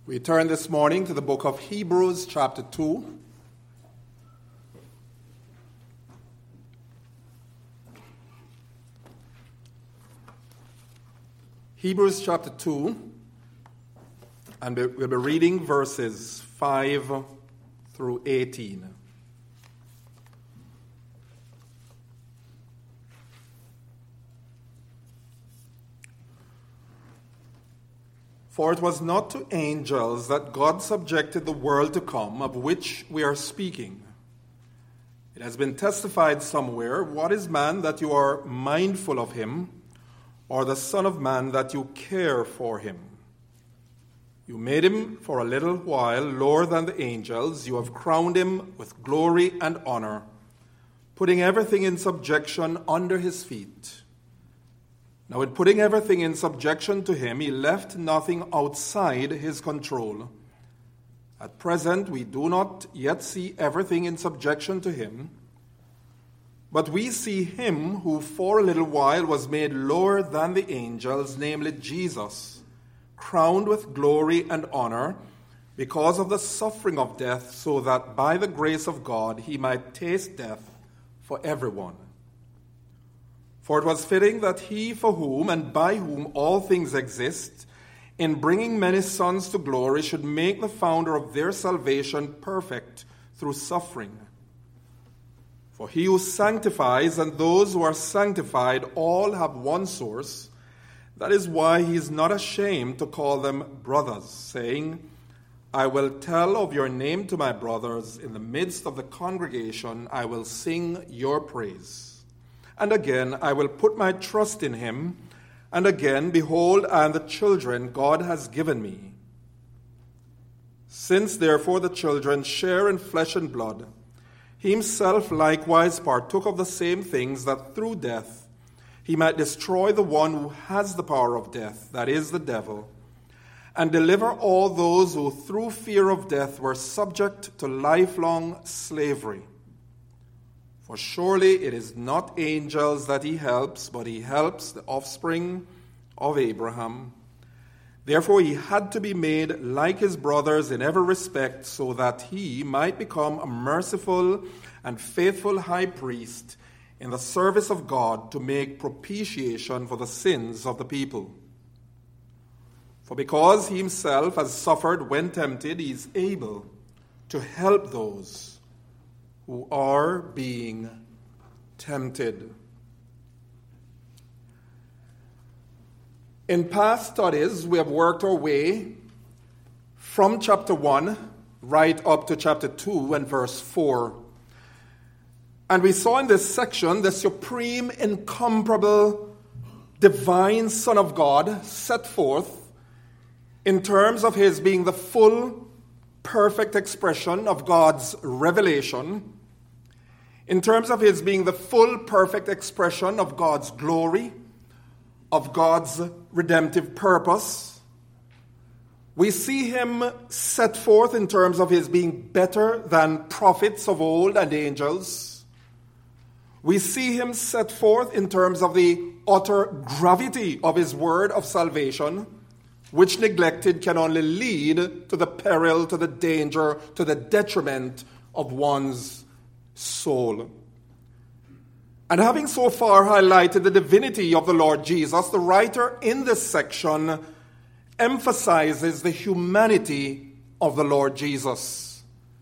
We turn this morning to the book of Hebrews, chapter 2. Hebrews chapter 2, and we'll be reading verses 5 through 18. For it was not to angels that God subjected the world to come, of which we are speaking. It has been testified somewhere, "What is man that you are mindful of him, or the Son of Man that you care for him? You made him for a little while lower than the angels. You have crowned him with glory and honor, putting everything in subjection under his feet. Now, in putting everything in subjection to him, he left nothing outside his control. At present, we do not yet see everything in subjection to him, but we see him who for a little while was made lower than the angels, namely Jesus, crowned with glory and honor because of the suffering of death, so that by the grace of God he might taste death for everyone. For it was fitting that he for whom and by whom all things exist, in bringing many sons to glory, should make the founder of their salvation perfect through suffering. For he who sanctifies and those who are sanctified all have one source. That is why he is not ashamed to call them brothers, saying, 'I will tell of your name to my brothers. In the midst of the congregation I will sing your praise.' And again, 'I will put my trust in him.' And again, 'Behold, I am the children God has given me.' Since therefore the children share in flesh and blood, he himself likewise partook of the same things, that through death he might destroy the one who has the power of death, that is, the devil, and deliver all those who through fear of death were subject to lifelong slavery. For surely it is not angels that he helps, but he helps the offspring of Abraham. Therefore he had to be made like his brothers in every respect, so that he might become a merciful and faithful high priest in the service of God, to make propitiation for the sins of the people. For because he himself has suffered when tempted, he is able to help those who are being tempted." In past studies, we have worked our way from chapter 1 right up to chapter 2 and verse 4. And we saw in this section the supreme, incomparable, divine Son of God set forth in terms of his being the full, perfect expression of God's revelation, in terms of his being the full, perfect expression of God's glory, of God's redemptive purpose. We see him set forth in terms of his being better than prophets of old and angels. We see him set forth in terms of the utter gravity of his word of salvation, which neglected can only lead to the peril, to the danger, to the detriment of one's soul. And having so far highlighted the divinity of the Lord Jesus, the writer in this section emphasizes the humanity of the Lord Jesus.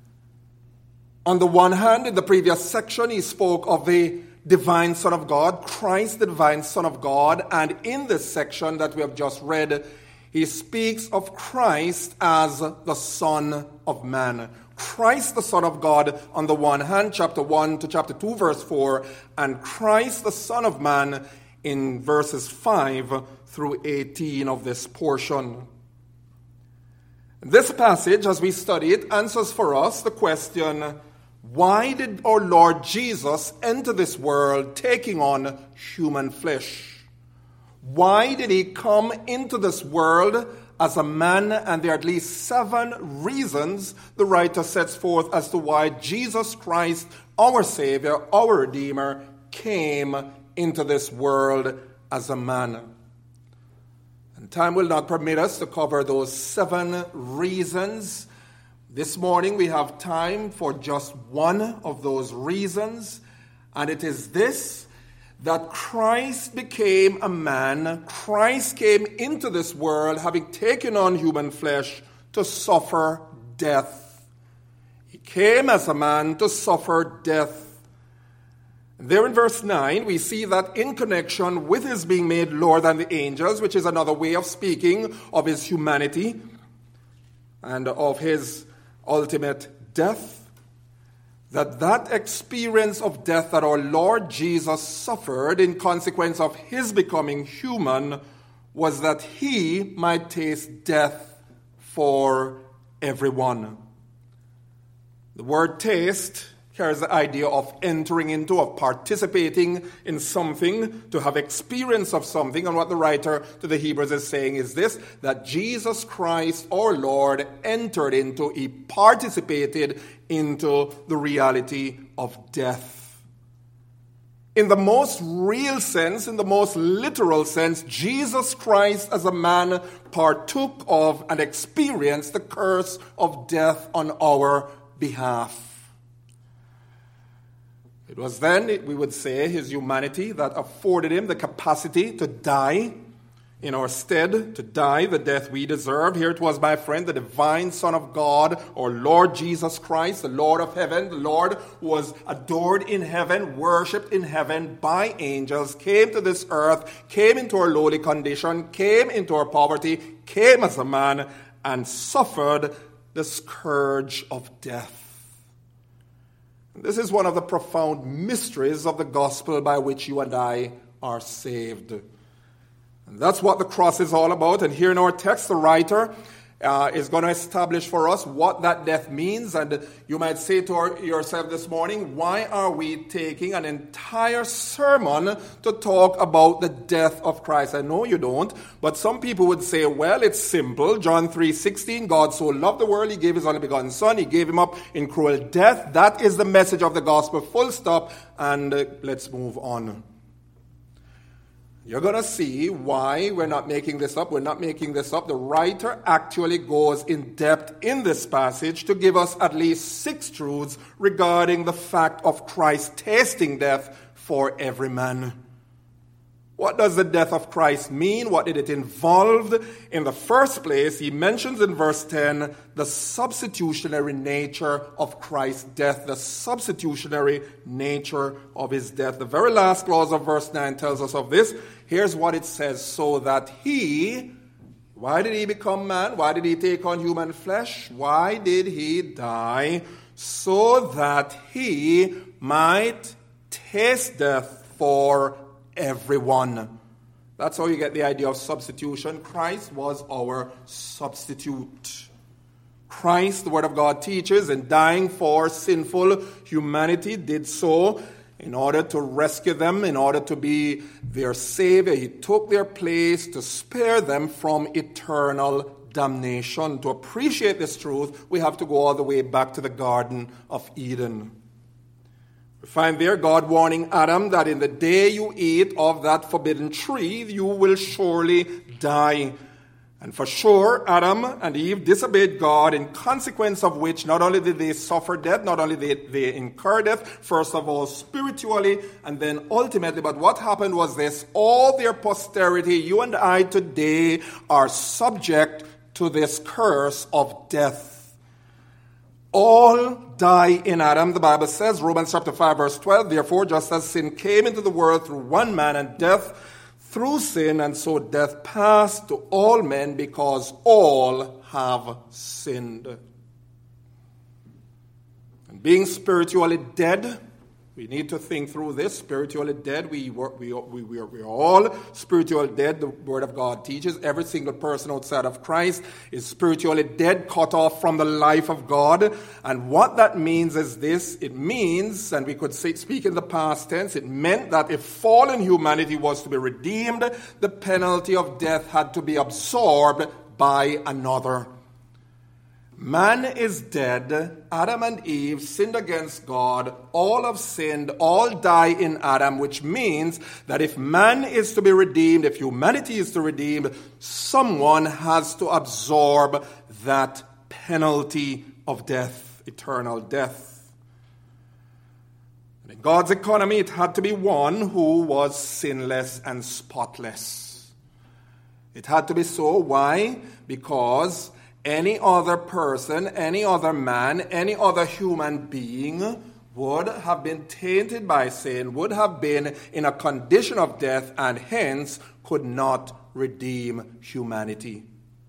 On the one hand, in the previous section, he spoke of the divine Son of God, Christ, the divine Son of God, and in this section that we have just read, he speaks of Christ as the Son of Man. Christ, the Son of God, on the one hand, chapter 1 to chapter 2, verse 4, and Christ, the Son of Man, in verses 5 through 18 of this portion. This passage, as we study it, answers for us the question, why did our Lord Jesus enter this world taking on human flesh? Why did he come into this world as a man? And there are at least 7 reasons the writer sets forth as to why Jesus Christ, our Savior, our Redeemer, came into this world as a man. And time will not permit us to cover those 7 reasons. This morning we have time for just one of those reasons, and it is this, that Christ became a man. Christ came into this world having taken on human flesh to suffer death. He came as a man to suffer death. There in verse 9, we see that in connection with his being made lower than the angels, which is another way of speaking of his humanity and of his ultimate death, that experience of death that our Lord Jesus suffered in consequence of his becoming human was that he might taste death for everyone. The word taste carries the idea of entering into, of participating in something, to have experience of something. And what the writer to the Hebrews is saying is this, that Jesus Christ, our Lord, entered into, he participated into the reality of death. In the most real sense, in the most literal sense, Jesus Christ as a man partook of and experienced the curse of death on our behalf. It was then, we would say, his humanity that afforded him the capacity to die in our stead, to die the death we deserved. Here it was, my friend, the divine Son of God, our Lord Jesus Christ, the Lord of heaven, the Lord who was adored in heaven, worshipped in heaven by angels, came to this earth, came into our lowly condition, came into our poverty, came as a man, and suffered the scourge of death. This is one of the profound mysteries of the gospel by which you and I are saved. And that's what the cross is all about. And here in our text, the writer is going to establish for us what that death means. And you might say to yourself this morning, why are we taking an entire sermon to talk about the death of Christ? I know you don't, but some people would say, well, it's simple. John 3:16, God so loved the world, he gave his only begotten Son, he gave him up in cruel death. That is the message of the gospel, full stop, and let's move on. You're going to see why we're not making this up. We're not making this up. The writer actually goes in depth in this passage to give us at least 6 truths regarding the fact of Christ tasting death for every man. What does the death of Christ mean? What did it involve? In the first place, he mentions in verse 10 the substitutionary nature of Christ's death, the substitutionary nature of his death. The very last clause of verse 9 tells us of this. Here's what it says, so that he, why did he become man? Why did he take on human flesh? Why did he die? So that he might taste death for everyone. That's how you get the idea of substitution. Christ was our substitute. Christ, the Word of God teaches, in dying for sinful humanity, did so in order to rescue them, in order to be their Savior. He took their place to spare them from eternal damnation. To appreciate this truth, we have to go all the way back to the Garden of Eden. We find there God warning Adam that in the day you eat of that forbidden tree, you will surely die. And for sure, Adam and Eve disobeyed God, in consequence of which not only did they suffer death, not only did they incur death, first of all spiritually, and then ultimately, but what happened was this: all their posterity, you and I today, are subject to this curse of death. All die in Adam, the Bible says, Romans chapter 5, verse 12, therefore, just as sin came into the world through one man, and death through sin, and so death passed to all men because all have sinned. And being spiritually dead, we need to think through this. Spiritually dead, we are all spiritually dead. The Word of God teaches every single person outside of Christ is spiritually dead, cut off from the life of God. And what that means is this. It means, and we could speak in the past tense, it meant that if fallen humanity was to be redeemed, the penalty of death had to be absorbed by another. Man is dead. Adam and Eve sinned against God. All have sinned. All die in Adam, which means that if man is to be redeemed, if humanity is to be redeemed, someone has to absorb that penalty of death, eternal death. And in God's economy, it had to be one who was sinless and spotless. It had to be so. Why? Because any other person, any other man, any other human being would have been tainted by sin, would have been in a condition of death, and hence could not redeem humanity.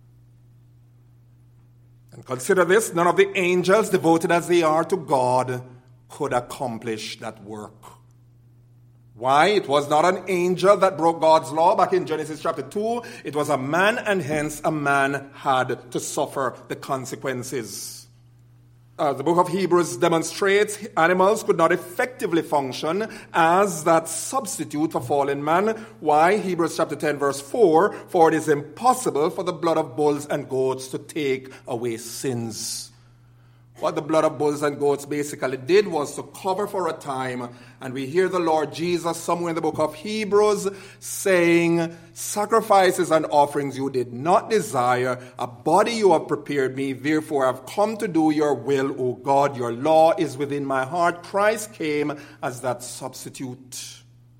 And consider this, none of the angels, devoted as they are to God, could accomplish that work. Why? It was not an angel that broke God's law back in Genesis chapter 2. It was a man, and hence a man had to suffer the consequences. The book of Hebrews demonstrates animals could not effectively function as that substitute for fallen man. Why? Hebrews chapter 10 verse 4, for it is impossible for the blood of bulls and goats to take away sins. What the blood of bulls and goats basically did was to cover for a time. And we hear the Lord Jesus somewhere in the book of Hebrews saying, sacrifices and offerings you did not desire, a body you have prepared me, therefore I have come to do your will, O God. Your law is within my heart. Christ came as that substitute.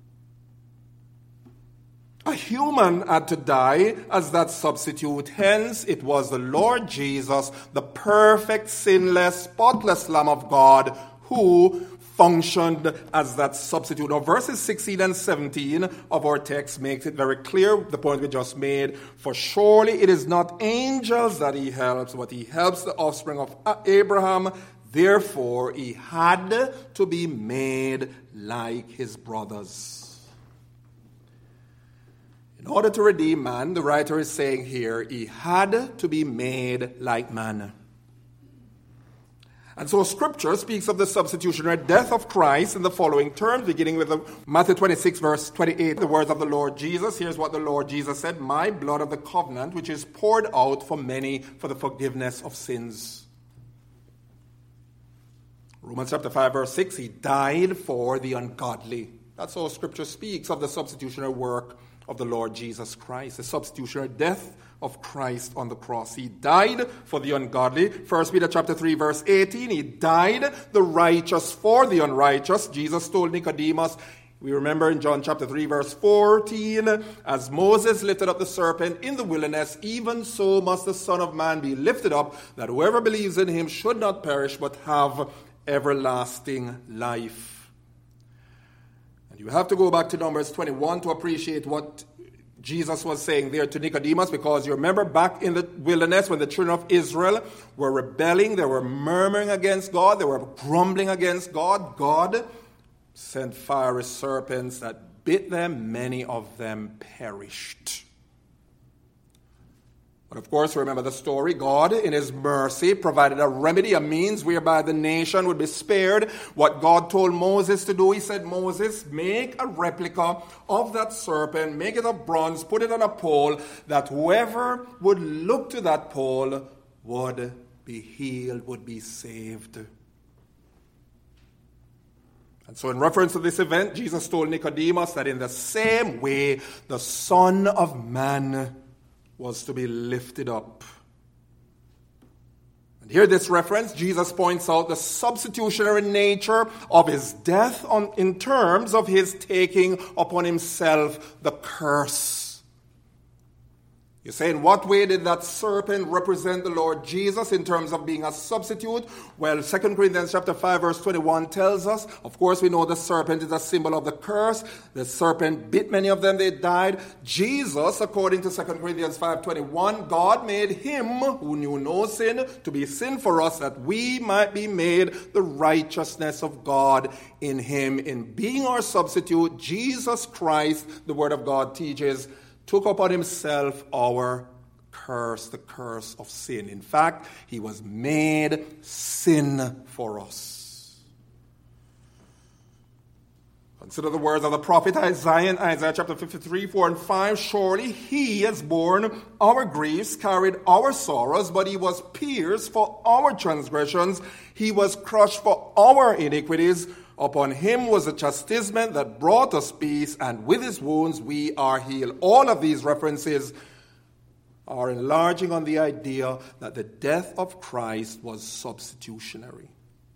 A human had to die as that substitute. Hence, it was the Lord Jesus, the perfect, sinless, spotless Lamb of God, who functioned as that substitute. Now, verses 16 and 17 of our text makes it very clear, the point we just made. For surely it is not angels that he helps, but he helps the offspring of Abraham. Therefore, he had to be made like his brothers. In order to redeem man, the writer is saying here, he had to be made like man. And so Scripture speaks of the substitutionary death of Christ in the following terms, beginning with Matthew 26, verse 28, the words of the Lord Jesus. Here's what the Lord Jesus said, my blood of the covenant, which is poured out for many for the forgiveness of sins. Romans chapter 5, verse 6, he died for the ungodly. That's how Scripture speaks of the substitutionary work of the Lord Jesus Christ, the substitutionary death of Christ on the cross. He died for the ungodly. 1 Peter chapter 3, verse 18, he died the righteous for the unrighteous. Jesus told Nicodemus, we remember in John chapter 3, verse 14, as Moses lifted up the serpent in the wilderness, even so must the Son of Man be lifted up, that whoever believes in him should not perish, but have everlasting life. You have to go back to Numbers 21 to appreciate what Jesus was saying there to Nicodemus, because you remember back in the wilderness when the children of Israel were rebelling, they were murmuring against God, they were grumbling against God. God sent fiery serpents that bit them, many of them perished. But of course, remember the story. God, in his mercy, provided a remedy, a means whereby the nation would be spared. What God told Moses to do, he said, Moses, make a replica of that serpent, make it of bronze, put it on a pole, that whoever would look to that pole would be healed, would be saved. And so in reference to this event, Jesus told Nicodemus that in the same way, the Son of Man was to be lifted up. And here this reference, Jesus points out the substitutionary nature of his death in terms of his taking upon himself the curse. You say, in what way did that serpent represent the Lord Jesus in terms of being a substitute? Well, 2 Corinthians chapter 5, verse 21 tells us, of course, we know the serpent is a symbol of the curse. The serpent bit many of them, they died. Jesus, according to 2 Corinthians 5:21, God made him who knew no sin to be sin for us, that we might be made the righteousness of God in him. In being our substitute, Jesus Christ, the Word of God teaches, took upon himself our curse, the curse of sin. In fact, he was made sin for us. Consider the words of the prophet Isaiah in Isaiah chapter 53, 4 and 5. Surely he has borne our griefs, carried our sorrows, but he was pierced for our transgressions. He was crushed for our iniquities. Upon him was the chastisement that brought us peace, and with his wounds we are healed. All of these references are enlarging on the idea that the death of Christ was substitutionary.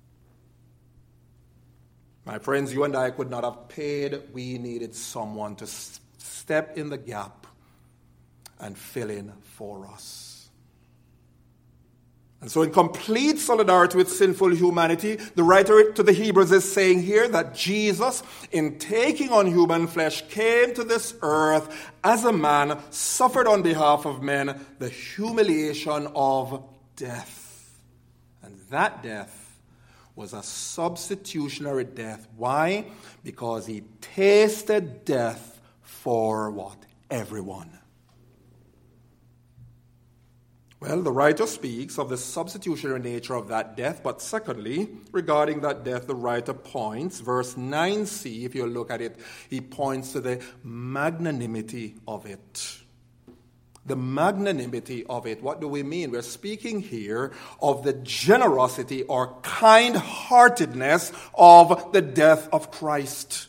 My friends, you and I could not have paid. We needed someone to step in the gap and fill in for us. And so in complete solidarity with sinful humanity, the writer to the Hebrews is saying here that Jesus, in taking on human flesh, came to this earth as a man, suffered on behalf of men the humiliation of death. And that death was a substitutionary death. Why? Because he tasted death for what? Everyone. Well, the writer speaks of the substitutionary nature of that death, but secondly, regarding that death, the writer points, verse 9c, if you look at it, he points to the magnanimity of it. The magnanimity of it. What do we mean? We're speaking here of the generosity or kind-heartedness of the death of Christ.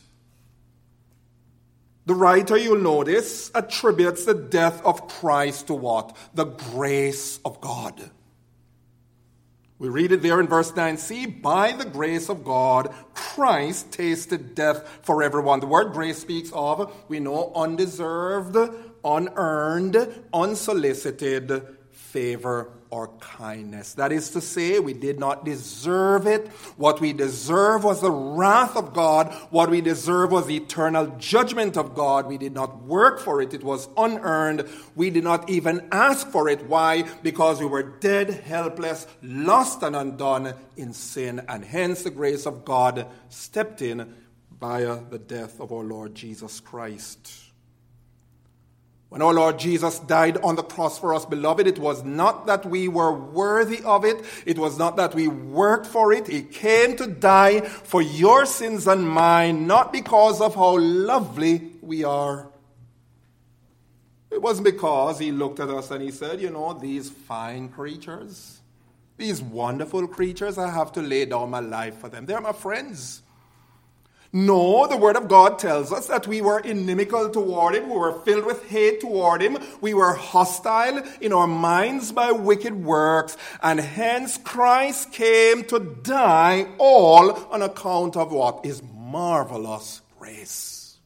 The writer, you'll notice, attributes the death of Christ to what? The grace of God. We read it there in verse 9c, by the grace of God, Christ tasted death for everyone. The word grace speaks of, we know, undeserved, unearned, unsolicited favor or kindness. That is to say, we did not deserve it. What we deserve was the wrath of God. What we deserve was the eternal judgment of God. We did not work for it. It was unearned. We did not even ask for it. Why? Because we were dead, helpless, lost and undone in sin. And hence the grace of God stepped in via the death of our Lord Jesus Christ. When our Lord Jesus died on the cross for us, beloved, it was not that we were worthy of it. It was not that we worked for it. He came to die for your sins and mine, not because of how lovely we are. It wasn't because he looked at us and he said, you know, these fine creatures, these wonderful creatures, I have to lay down my life for them. They're my friends. No, the Word of God tells us that we were inimical toward him. We were filled with hate toward him. We were hostile in our minds by wicked works. And hence Christ came to die all on account of what? His marvelous grace.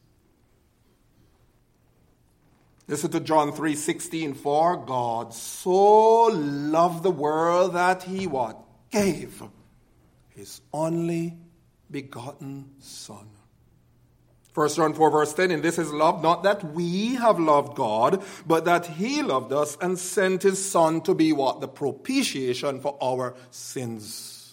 Listen to John 3:16. For God so loved the world that he what? Gave his only begotten Son. 1 John 4 verse 10, and this is love, not that we have loved God, but that he loved us and sent his Son to be what? The propitiation for our sins.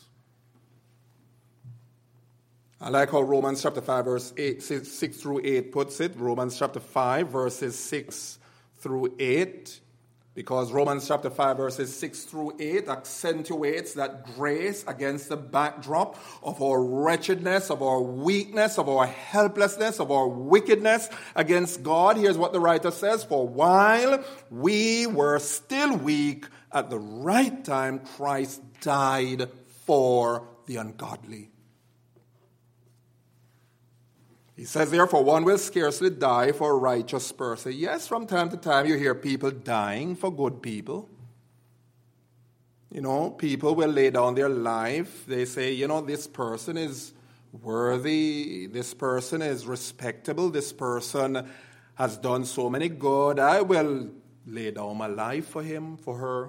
I like how Romans chapter 5 verse 6 through 8 puts it. Romans chapter 5 verses 6 through 8. Because Romans chapter 5 verses 6 through 8 accentuates that grace against the backdrop of our wretchedness, of our weakness, of our helplessness, of our wickedness against God. Here's what the writer says, for while we were still weak, at the right time Christ died for the ungodly. He says, therefore, one will scarcely die for a righteous person. Yes, from time to time you hear people dying for good people. You know, people will lay down their life. They say, you know, this person is worthy. This person is respectable. This person has done so many good. I will lay down my life for him, for her.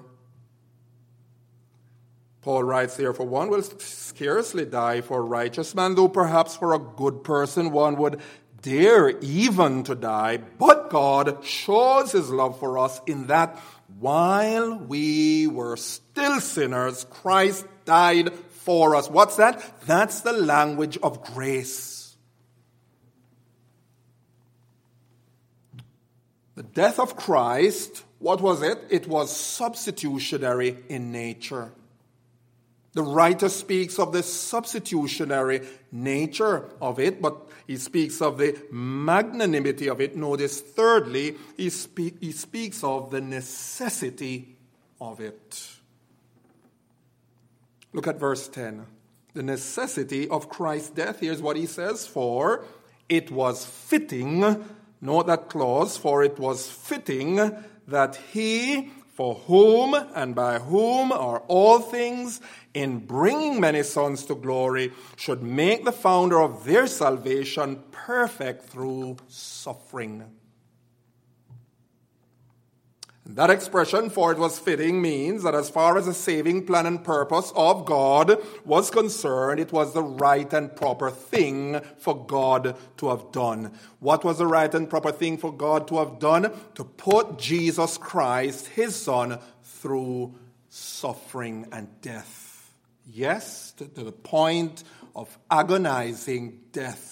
Paul writes there, for one will scarcely die for a righteous man, though perhaps for a good person one would dare even to die. But God shows his love for us in that while we were still sinners, Christ died for us. What's that? That's the language of grace. The death of Christ, what was it? It was substitutionary in nature. The writer speaks of the substitutionary nature of it, but he speaks of the magnanimity of it. Notice, thirdly, he speaks of the necessity of it. Look at verse 10. The necessity of Christ's death. Here's what he says. For it was fitting, note that clause, for it was fitting that he, for whom and by whom are all things, in bringing many sons to glory, should make the founder of their salvation perfect through suffering. That expression, for it was fitting, means that as far as the saving plan and purpose of God was concerned, it was the right and proper thing for God to have done. What was the right and proper thing for God to have done? To put Jesus Christ, his Son, through suffering and death. Yes, to the point of agonizing death.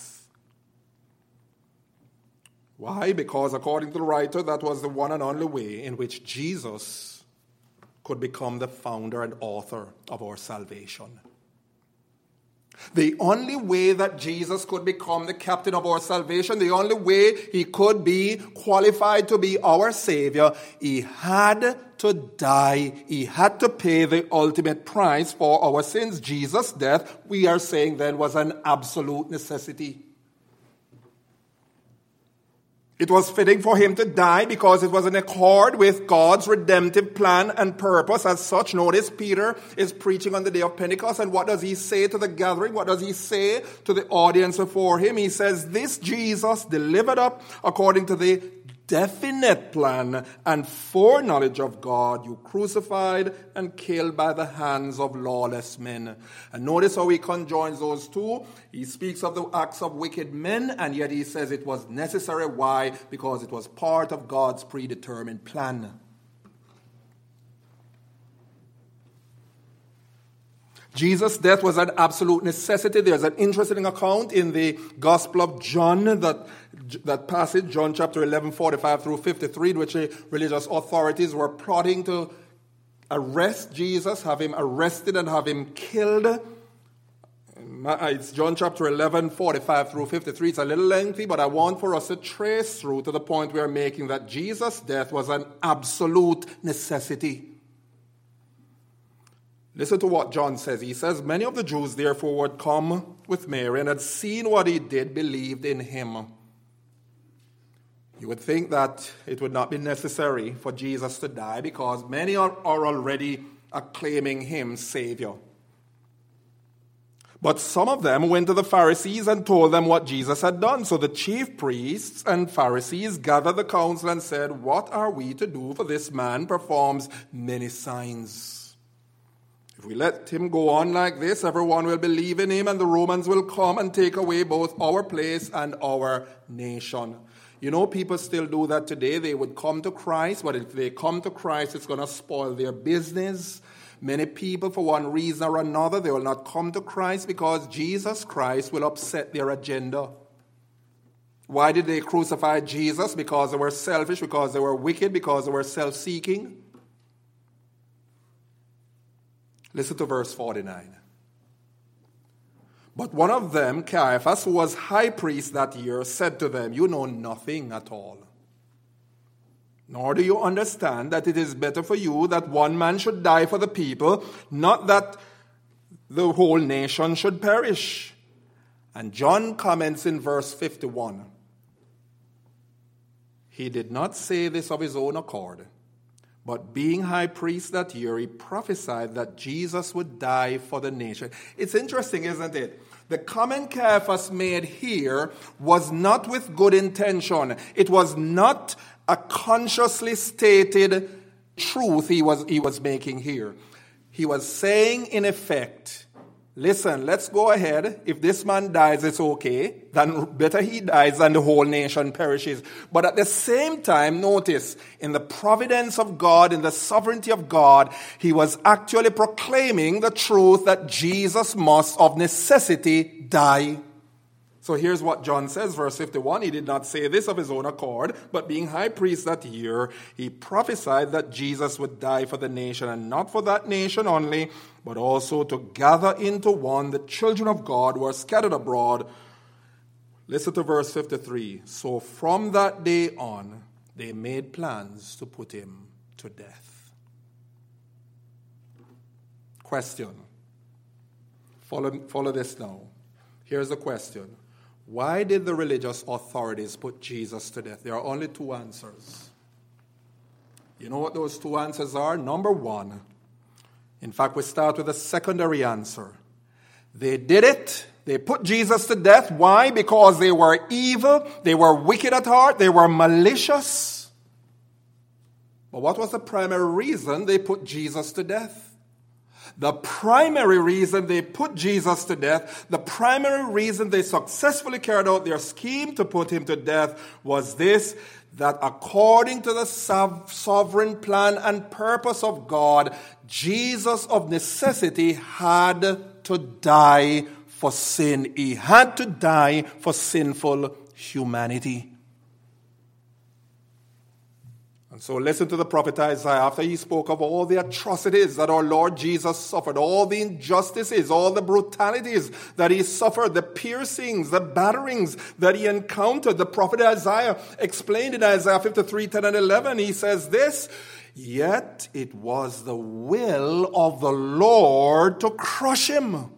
Why? Because according to the writer, that was the one and only way in which Jesus could become the founder and author of our salvation. The only way that Jesus could become the captain of our salvation, the only way he could be qualified to be our Savior, he had to die. He had to pay the ultimate price for our sins. Jesus' death, we are saying then, was an absolute necessity. It was fitting for him to die because it was in accord with God's redemptive plan and purpose. As such, notice Peter is preaching on the day of Pentecost, and what does he say to the gathering? What does he say to the audience before him? He says, this Jesus delivered up according to the definite plan and foreknowledge of God, you crucified and killed by the hands of lawless men. And notice how he conjoins those two. He speaks of the acts of wicked men, and yet he says it was necessary. Why? Because it was part of God's predetermined plan. Jesus' death was an absolute necessity. There's an interesting account in the Gospel of John, that passage, John chapter 11, 45 through 53, in which the religious authorities were plotting to arrest Jesus, have him arrested and have him killed. It's John chapter 11, 45 through 53. It's a little lengthy, but I want for us to trace through to the point we are making that Jesus' death was an absolute necessity. Listen to what John says. He says, many of the Jews therefore would come with Mary and had seen what he did, believed in him. You would think that it would not be necessary for Jesus to die because many are already acclaiming him Savior. But some of them went to the Pharisees and told them what Jesus had done. So the chief priests and Pharisees gathered the council and said, what are we to do, for this man performs many signs? If we let him go on like this, everyone will believe in him, and the Romans will come and take away both our place and our nation. You know, people still do that today. They would come to Christ, but if they come to Christ, it's going to spoil their business. Many people, for one reason or another, they will not come to Christ because Jesus Christ will upset their agenda. Why did they crucify Jesus? Because they were selfish, because they were wicked, because they were self-seeking. Listen to verse 49. But one of them, Caiaphas, who was high priest that year, said to them, you know nothing at all. Nor do you understand that it is better for you that one man should die for the people, not that the whole nation should perish. And John comments in verse 51. He did not say this of his own accord, but being high priest that year, he prophesied that Jesus would die for the nation. It's interesting, isn't it? The comment Caiaphas made here was not with good intention. It was not a consciously stated truth he was making here. He was saying, in effect, listen, let's go ahead. If this man dies, it's okay. Then better he dies than the whole nation perishes. But at the same time, notice, in the providence of God, in the sovereignty of God, he was actually proclaiming the truth that Jesus must of necessity die. So here's what John says, verse 51. He did not say this of his own accord, but being high priest that year, he prophesied that Jesus would die for the nation, and not for that nation only, but also to gather into one the children of God who are scattered abroad. Listen to verse 53. So from that day on, they made plans to put him to death. Question. Follow this now. Here's the question. Why did the religious authorities put Jesus to death? There are only two answers. You know what those two answers are? Number one, in fact, we start with a secondary answer. They did it. They put Jesus to death. Why? Because they were evil. They were wicked at heart. They were malicious. But what was the primary reason they put Jesus to death? The primary reason they put Jesus to death, the primary reason they successfully carried out their scheme to put him to death was this, that according to the sovereign plan and purpose of God, Jesus of necessity had to die for sin. He had to die for sinful humanity. And so listen to the prophet Isaiah after he spoke of all the atrocities that our Lord Jesus suffered, all the injustices, all the brutalities that he suffered, the piercings, the batterings that he encountered. The prophet Isaiah explained in Isaiah 53, 10 and 11, he says this, yet it was the will of the Lord to crush him.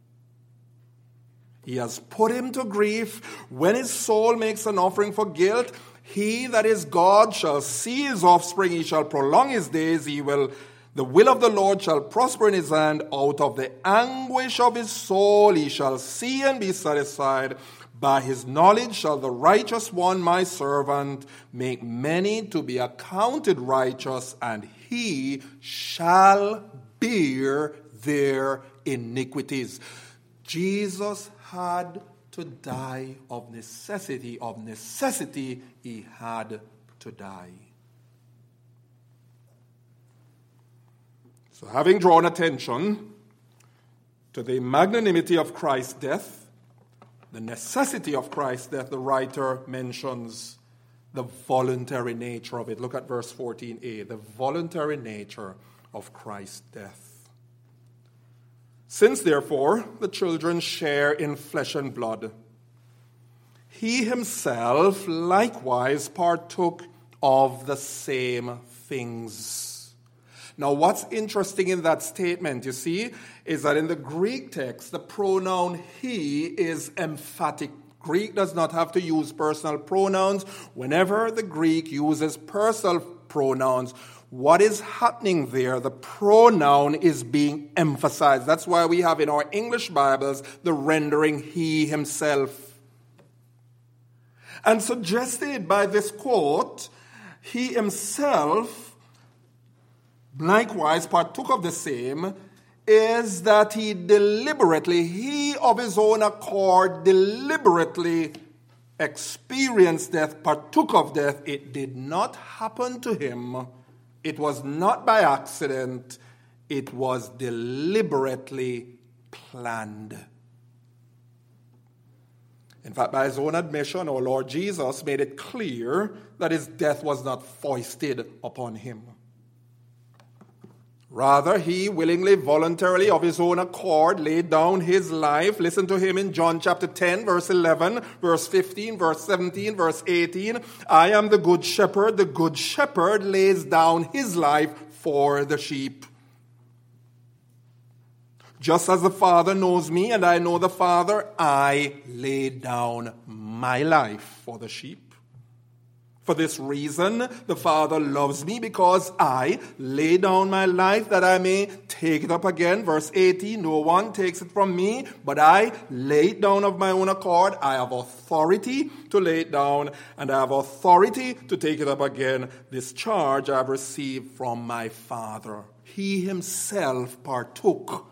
He has put him to grief. When his soul makes an offering for guilt, he that is God shall see his offspring, he shall prolong his days, the will of the Lord shall prosper in his hand. Out of the anguish of his soul he shall see and be satisfied. By his knowledge shall the righteous one, my servant, make many to be accounted righteous, and he shall bear their iniquities. Jesus had to die of necessity. Of necessity, he had to die. So having drawn attention to the magnanimity of Christ's death, the necessity of Christ's death, the writer mentions the voluntary nature of it. Look at verse 14a, the voluntary nature of Christ's death. Since, therefore, the children share in flesh and blood, he himself likewise partook of the same things. Now, what's interesting in that statement, you see, is that in the Greek text, the pronoun he is emphatic. Greek does not have to use personal pronouns. Whenever the Greek uses personal pronouns, what is happening there? The pronoun is being emphasized. That's why we have in our English Bibles the rendering he himself. And suggested by this quote, he himself likewise partook of the same, is that he of his own accord deliberately experienced death, partook of death. It did not happen to him. It was not by accident. It was deliberately planned. In fact, by his own admission, our Lord Jesus made it clear that his death was not foisted upon him. Rather, he willingly, voluntarily, of his own accord, laid down his life. Listen to him in John chapter 10, verse 11, verse 15, verse 17, verse 18. I am the good shepherd. The good shepherd lays down his life for the sheep. Just as the Father knows me and I know the Father, I lay down my life for the sheep. For this reason, the Father loves me, because I lay down my life that I may take it up again. Verse 18, no one takes it from me, but I lay it down of my own accord. I have authority to lay it down, and I have authority to take it up again. This charge I have received from my Father. He himself partook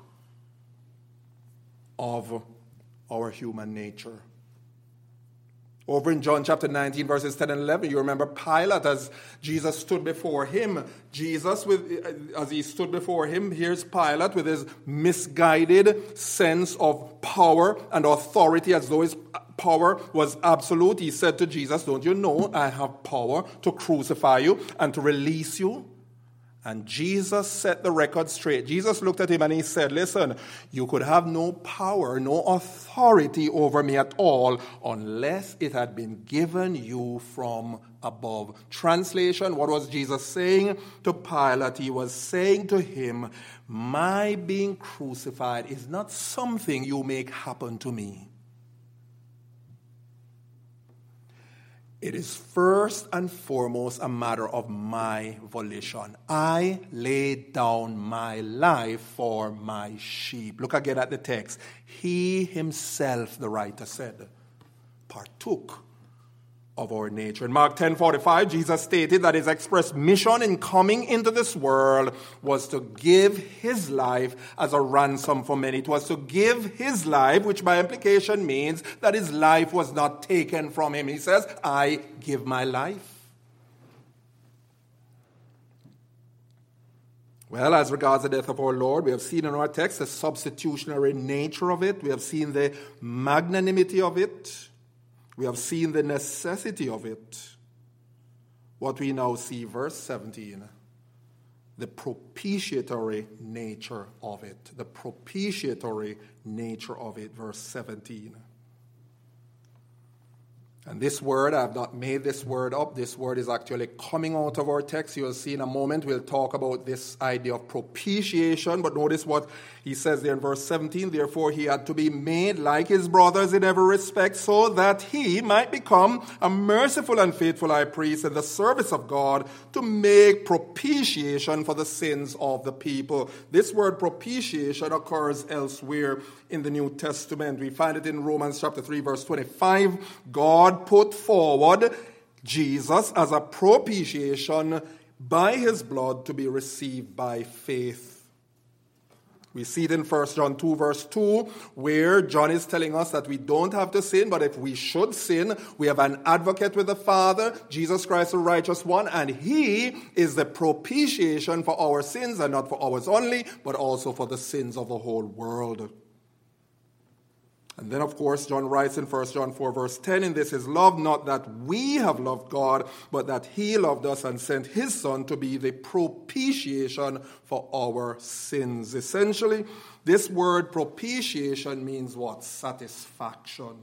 of our human nature. Over in John chapter 19, verses 10 and 11, you remember Pilate as Jesus stood before him. As he stood before him, here's Pilate with his misguided sense of power and authority, as though power was absolute. He said to Jesus, don't you know I have power to crucify you and to release you? And Jesus set the record straight. Jesus looked at him and he said, listen, you could have no power, no authority over me at all unless it had been given you from above. Translation, what was Jesus saying to Pilate? He was saying to him, my being crucified is not something you make happen to me. It is first and foremost a matter of my volition. I laid down my life for my sheep. Look again at the text. He himself, the writer said, partook of our nature. In Mark 10:45, Jesus stated that his express mission in coming into this world was to give his life as a ransom for many. It was to give his life, which by implication means that his life was not taken from him. He says, I give my life. Well, as regards the death of our Lord, we have seen in our text the substitutionary nature of it. We have seen the magnanimity of it. We have seen the necessity of it. What we now see, verse 17, the propitiatory nature of it. The propitiatory nature of it, verse 17. And this word, I have not made this word up. This word is actually coming out of our text. You'll see in a moment, we'll talk about this idea of propitiation. But notice what he says there in verse 17. Therefore, he had to be made like his brothers in every respect, so that he might become a merciful and faithful high priest in the service of God to make propitiation for the sins of the people. This word propitiation occurs elsewhere in the New Testament. We find it in Romans chapter 3, verse 25. God put forward Jesus as a propitiation by his blood to be received by faith. We see it in 1 John 2, verse 2, where John is telling us that we don't have to sin, but if we should sin, we have an advocate with the Father, Jesus Christ, the righteous one, and he is the propitiation for our sins, and not for ours only, but also for the sins of the whole world. And then, of course, John writes in 1 John 4, verse 10, in this is love, not that we have loved God, but that he loved us and sent his Son to be the propitiation for our sins. Essentially, this word propitiation means what? Satisfaction.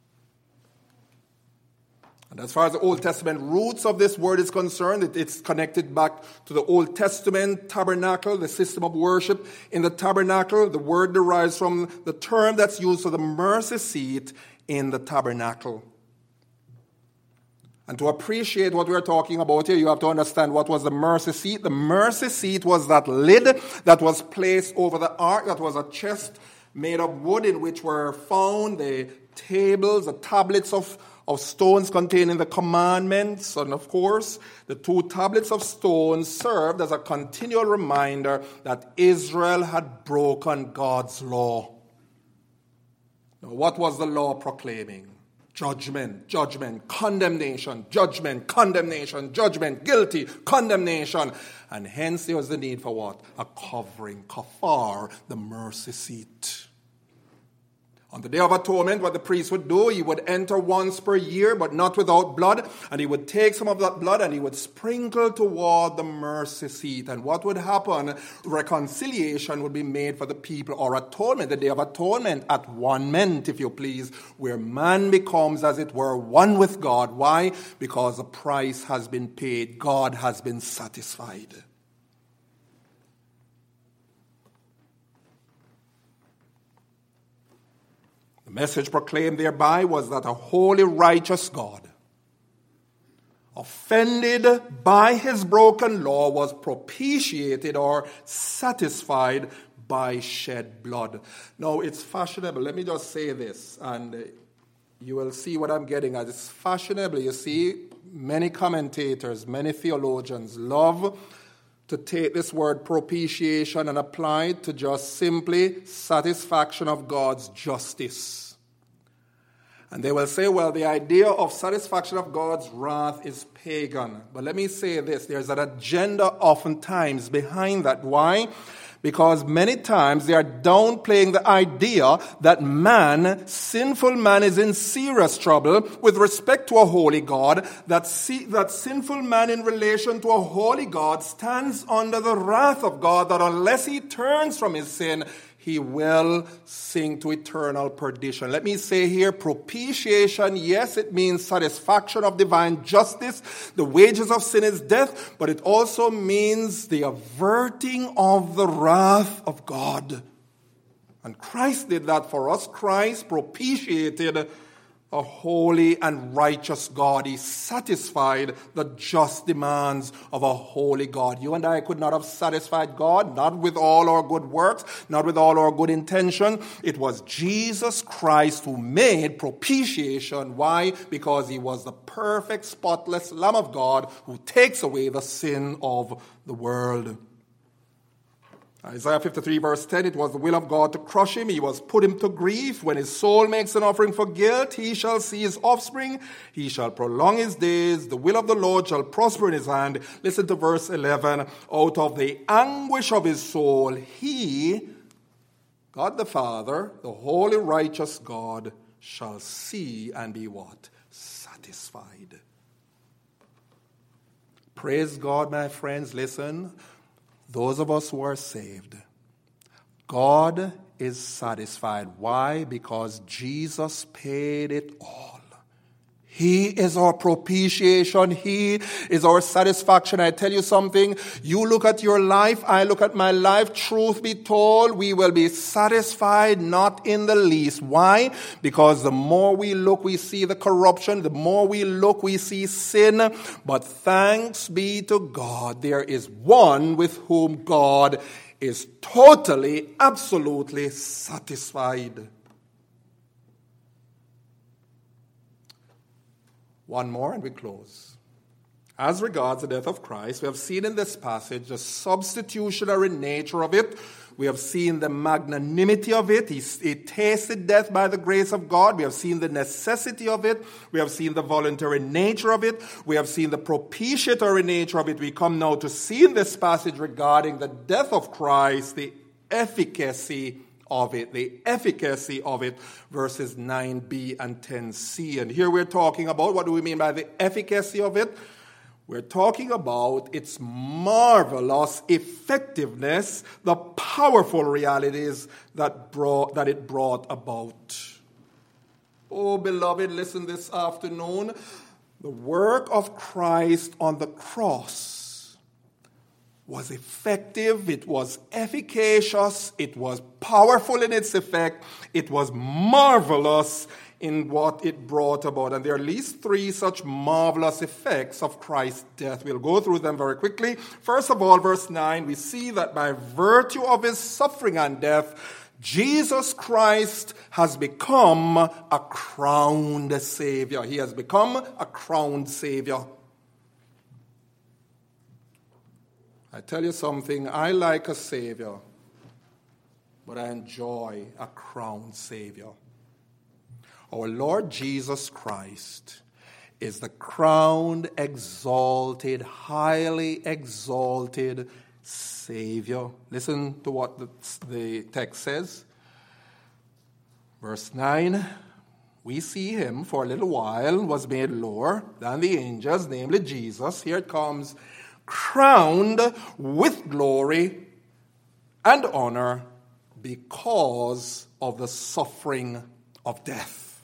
And as far as the Old Testament roots of this word is concerned, it's connected back to the Old Testament tabernacle, the system of worship in the tabernacle. The word derives from the term that's used for the mercy seat in the tabernacle. And to appreciate what we're talking about here, you have to understand what was the mercy seat. The mercy seat was that lid that was placed over the ark. That was a chest made of wood in which were found the tables, the tablets of stones containing the commandments. And of course, the two tablets of stone served as a continual reminder that Israel had broken God's law. Now, what was the law proclaiming? Judgment, judgment, condemnation, judgment, condemnation, judgment, guilty, condemnation. And hence there was the need for what? A covering, kafar, the mercy seat. On the Day of Atonement, what the priest would do, he would enter once per year, but not without blood, and he would take some of that blood and he would sprinkle toward the mercy seat. And what would happen? Reconciliation would be made for the people, or atonement, the Day of Atonement, at one ment, if you please, where man becomes, as it were, one with God. Why? Because the price has been paid. God has been satisfied. The message proclaimed thereby was that a holy, righteous God, offended by his broken law, was propitiated or satisfied by shed blood. Now, it's fashionable. Let me just say this, and you will see what I'm getting at. It's fashionable. You see, many commentators, many theologians love to take this word propitiation and apply it to just simply satisfaction of God's justice. And they will say, well, the idea of satisfaction of God's wrath is pagan. But let me say this, there's an agenda oftentimes behind that. Why? because many times they are downplaying the idea that sinful man is in serious trouble with respect to a holy God, that sinful man in relation to a holy God stands under the wrath of God, that unless he turns from his sin, he will sink to eternal perdition. Let me say here, propitiation, yes, it means satisfaction of divine justice. The wages of sin is death, but it also means the averting of the wrath of God. And Christ did that for us. Christ propitiated a holy and righteous God. He satisfied the just demands of a holy God. You and I could not have satisfied God, not with all our good works, not with all our good intention. It was Jesus Christ who made propitiation. Why? Because he was the perfect, spotless Lamb of God who takes away the sin of the world. Isaiah 53 verse 10, it was the will of God to crush him. He was put him to grief. When his soul makes an offering for guilt, he shall see his offspring. He shall prolong his days. The will of the Lord shall prosper in his hand. Listen to verse 11. Out of the anguish of his soul, he, God the Father, the holy righteous God, shall see and be what? Satisfied. Praise God, my friends. Listen. Those of us who are saved, God is satisfied. Why? Because Jesus paid it all. He is our propitiation. He is our satisfaction. I tell you something, you look at your life, I look at my life, truth be told, we will be satisfied, not in the least. Why? Because the more we look, we see the corruption. The more we look, we see sin. But thanks be to God, there is one with whom God is totally, absolutely satisfied. One more and we close. As regards the death of Christ, we have seen in this passage the substitutionary nature of it. We have seen the magnanimity of it. He tasted death by the grace of God. We have seen the necessity of it. We have seen the voluntary nature of it. We have seen the propitiatory nature of it. We come now to see in this passage regarding the death of Christ, the efficacy of it, verses 9b and 10c. And here we're talking about, what do we mean by the efficacy of it? We're talking about its marvelous effectiveness, the powerful realities that it brought about. Oh, beloved, listen this afternoon. The work of Christ on the cross was effective, it was efficacious, it was powerful in its effect, it was marvelous in what it brought about. And there are at least three such marvelous effects of Christ's death. We'll go through them very quickly. First of all, verse 9, we see that by virtue of his suffering and death, Jesus Christ has become a crowned Savior. He has become a crowned Savior. I tell you something, I like a Savior, but I enjoy a crowned Savior. Our Lord Jesus Christ is the crowned, exalted, highly exalted Savior. Listen to what the text says. Verse 9, we see him for a little while was made lower than the angels, namely Jesus. Here it comes. Crowned with glory and honor because of the suffering of death.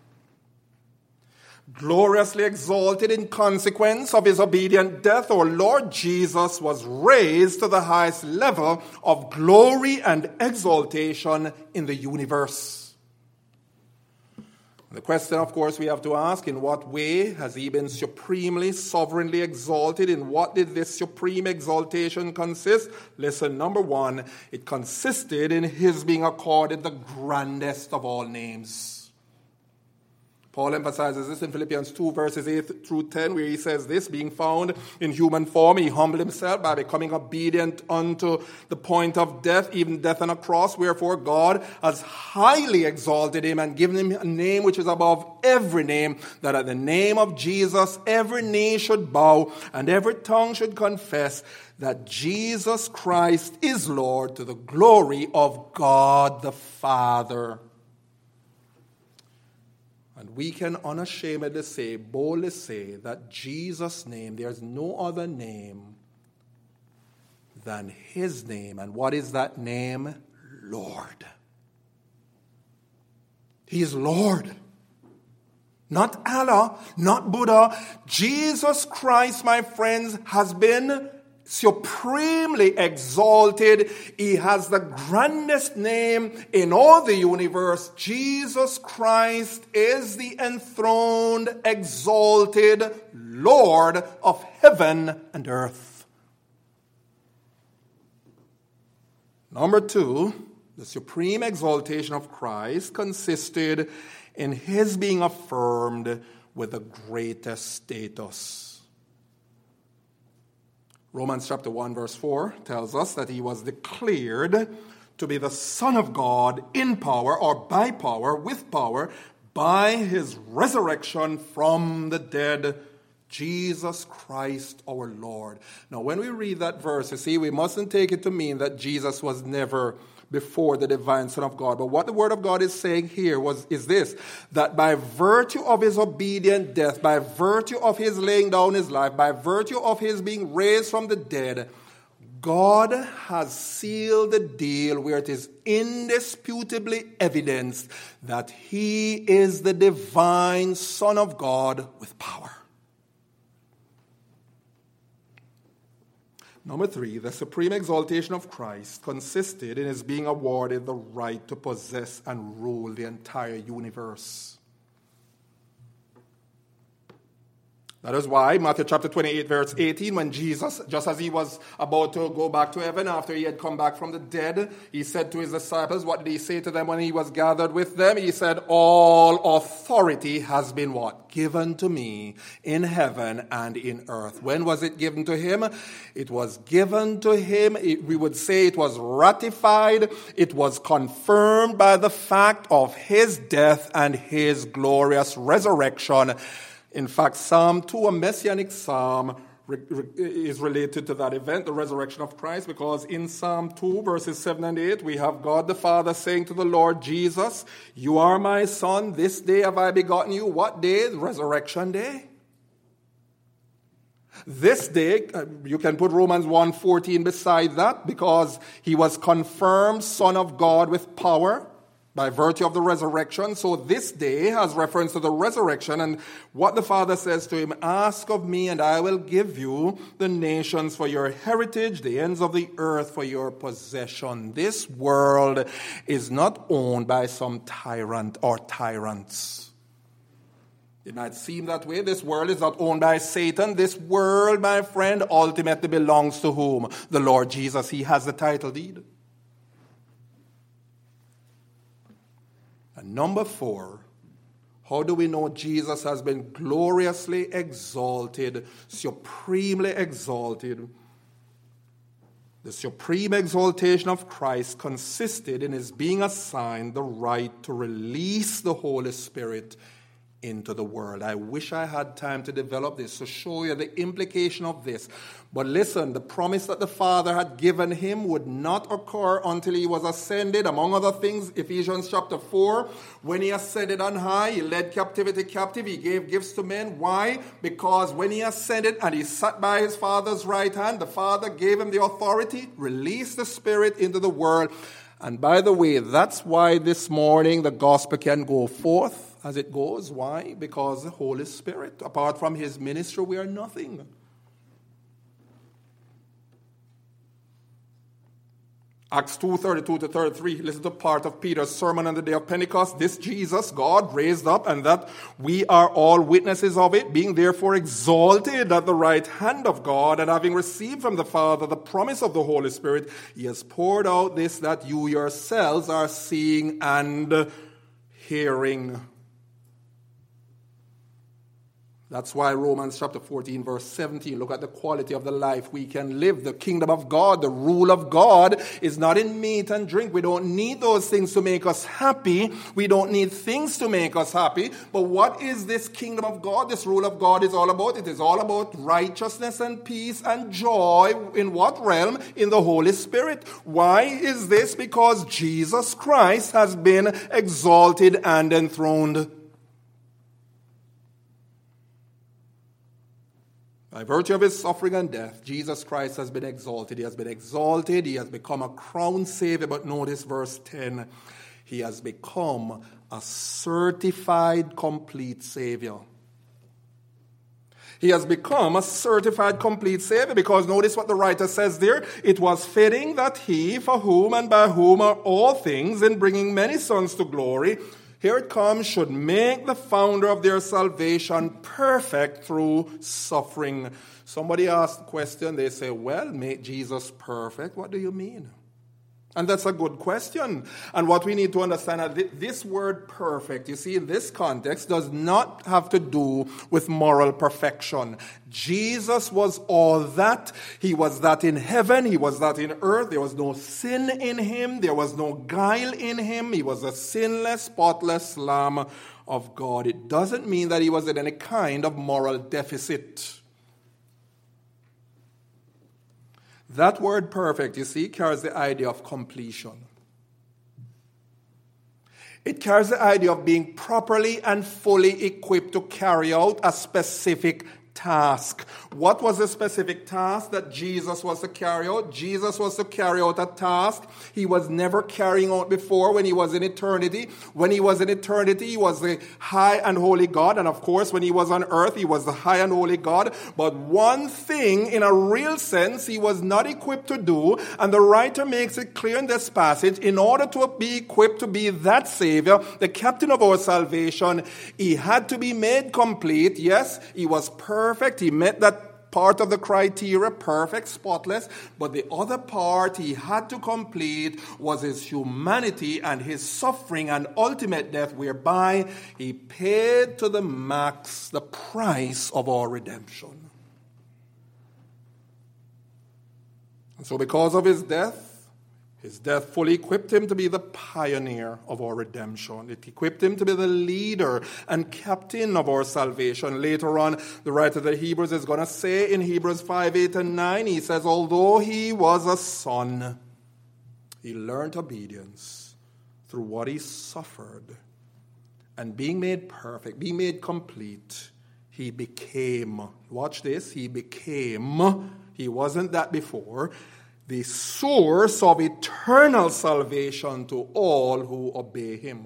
Gloriously exalted in consequence of his obedient death, our Lord Jesus was raised to the highest level of glory and exaltation in the universe. The question, of course, we have to ask, in what way has he been supremely, sovereignly exalted? In what did this supreme exaltation consist? Listen, number one, it consisted in his being accorded the grandest of all names. Paul emphasizes this in Philippians 2, verses 8 through 10, where he says this, being found in human form, he humbled himself by becoming obedient unto the point of death, even death on a cross. Wherefore God has highly exalted him and given him a name which is above every name, that at the name of Jesus every knee should bow and every tongue should confess that Jesus Christ is Lord, to the glory of God the Father. And we can unashamedly say, boldly say, that Jesus' name, there's no other name than his name. And what is that name? Lord. He is Lord. Not Allah, not Buddha. Jesus Christ, my friends, has been supremely exalted. He has the grandest name in all the universe. Jesus Christ is the enthroned, exalted Lord of heaven and earth. Number two, the supreme exaltation of Christ consisted in his being affirmed with the greatest status. Romans chapter 1 verse 4 tells us that he was declared to be the Son of God in power, or by power, with power, by his resurrection from the dead, Jesus Christ our Lord. Now when we read that verse, you see, we mustn't take it to mean that Jesus was never before the divine Son of God. But what the Word of God is saying here is this, that by virtue of his obedient death, by virtue of his laying down his life, by virtue of his being raised from the dead, God has sealed the deal where it is indisputably evidenced that he is the divine Son of God with power. Number three, the supreme exaltation of Christ consisted in his being awarded the right to possess and rule the entire universe. That is why Matthew chapter 28 verse 18, when Jesus, just as he was about to go back to heaven after he had come back from the dead, he said to his disciples, what did he say to them when he was gathered with them? He said, all authority has been what? Given to me in heaven and in earth. When was it given to him? It was given to him, we would say it was ratified, it was confirmed by the fact of his death and his glorious resurrection. In fact, Psalm 2, a messianic psalm, is related to that event, the resurrection of Christ, because in Psalm 2, verses 7 and 8, we have God the Father saying to the Lord Jesus, you are my son, this day have I begotten you. What day? The resurrection day. This day, you can put Romans 1:14 beside that, because he was confirmed Son of God with power by virtue of the resurrection. So this day has reference to the resurrection, and what the Father says to him, ask of me and I will give you the nations for your heritage, the ends of the earth for your possession. This world is not owned by some tyrant or tyrants. It might seem that way. This world is not owned by Satan. This world, my friend, ultimately belongs to whom? The Lord Jesus. He has the title deed. And number four, how do we know Jesus has been gloriously exalted, supremely exalted? The supreme exaltation of Christ consisted in his being assigned the right to release the Holy Spirit into the world. I wish I had time to develop this, to show you the implication of this. But listen, the promise that the Father had given him would not occur until he was ascended. Among other things, Ephesians chapter 4, when he ascended on high, he led captivity captive, he gave gifts to men. Why? Because when he ascended and he sat by his Father's right hand, the Father gave him the authority, released the Spirit into the world. And by the way, that's why this morning the gospel can go forth as it goes. Why? Because the Holy Spirit, apart from his ministry, we are nothing. Acts 2:32-33, listen to part of Peter's sermon on the day of Pentecost. This Jesus, God, raised up, and that we are all witnesses of it, being therefore exalted at the right hand of God, and having received from the Father the promise of the Holy Spirit, he has poured out this that you yourselves are seeing and hearing. That's why Romans chapter 14, verse 17, look at the quality of the life we can live. The kingdom of God, the rule of God is not in meat and drink. We don't need those things to make us happy. We don't need things to make us happy. But what is this kingdom of God, this rule of God is all about? It is all about righteousness and peace and joy. In what realm? In the Holy Spirit. Why is this? Because Jesus Christ has been exalted and enthroned. By virtue of his suffering and death, Jesus Christ has been exalted. He has been exalted. He has become a crowned Savior. But notice verse 10. He has become a certified complete Savior. He has become a certified complete Savior because notice what the writer says there. It was fitting that he, for whom and by whom are all things, in bringing many sons to glory, here it comes, should make the founder of their salvation perfect through suffering. Somebody asked the question, they say, well, make Jesus perfect. What do you mean? And that's a good question. And what we need to understand is this word perfect, you see, in this context, does not have to do with moral perfection. Jesus was all that. He was that in heaven. He was that in earth. There was no sin in him. There was no guile in him. He was a sinless, spotless Lamb of God. It doesn't mean that he was in any kind of moral deficit. That word perfect, you see, carries the idea of completion. It carries the idea of being properly and fully equipped to carry out a specific task. What was the specific task that Jesus was to carry out? Jesus was to carry out a task he was never carrying out before when he was in eternity. When he was in eternity, he was the high and holy God. And of course, when he was on earth, he was the high and holy God. But one thing, in a real sense, he was not equipped to do. And the writer makes it clear in this passage, in order to be equipped to be that Savior, the captain of our salvation, he had to be made complete. Yes, he was perfect. He met that part of the criteria, perfect, spotless. But the other part he had to complete was his humanity and his suffering and ultimate death, whereby he paid to the max the price of our redemption. And so because of his death fully equipped him to be the pioneer of our redemption. It equipped him to be the leader and captain of our salvation. Later on, the writer of the Hebrews is going to say in Hebrews 5, 8, and 9, he says, although he was a son, he learned obedience through what he suffered. And being made perfect, being made complete, he became, watch this, he wasn't that before, the source of eternal salvation to all who obey him.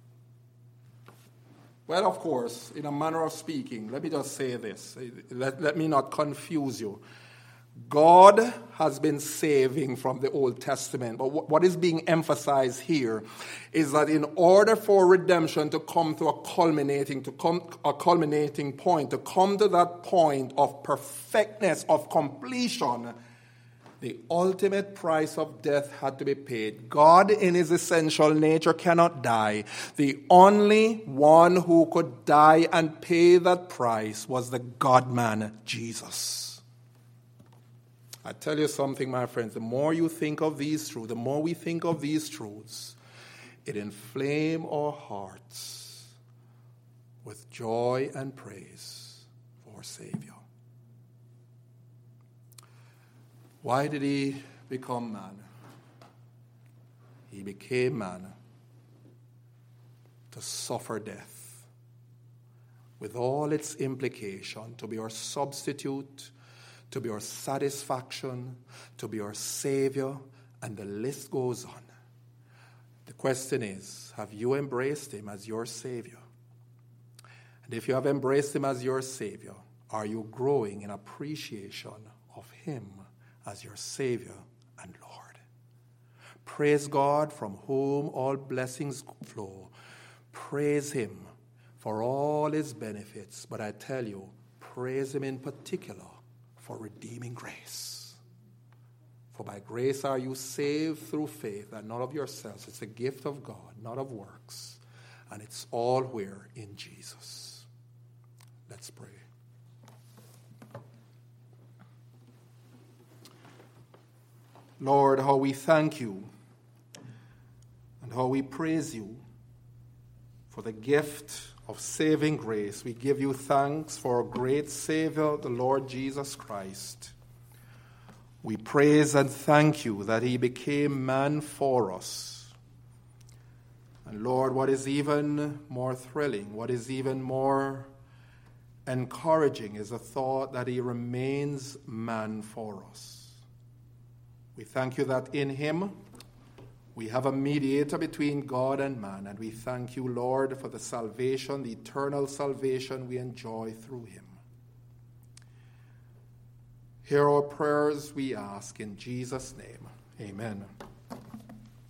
Well, of course, in a manner of speaking, let me just say this. Let me not confuse you. God has been saving from the Old Testament. But what is being emphasized here is that in order for redemption to come to a culminating point, to come to that point of perfectness, of completion, the ultimate price of death had to be paid. God, in his essential nature, cannot die. The only one who could die and pay that price was the God-man, Jesus. I tell you something, my friends, the more you think of these truths, the more we think of these truths, it inflames our hearts with joy and praise for our Savior. Why did he become man? He became man to suffer death with all its implication, to be our substitute, to be our satisfaction, to be our Savior, and the list goes on. The question is, have you embraced him as your Savior? And if you have embraced him as your Savior, are you growing in appreciation of him as your Savior and Lord? Praise God, from whom all blessings flow. Praise him for all his benefits. But I tell you, praise him in particular for redeeming grace. For by grace are you saved through faith, and not of yourselves. It's a gift of God, not of works. And it's all where? In Jesus. Let's pray. Lord, how we thank you and how we praise you for the gift of saving grace. We give you thanks for our great Savior, the Lord Jesus Christ. We praise and thank you that he became man for us. And Lord, what is even more thrilling, what is even more encouraging is the thought that he remains man for us. We thank you that in him we have a mediator between God and man, and we thank you, Lord, for the salvation, the eternal salvation we enjoy through him. Hear our prayers, we ask in Jesus' name. Amen.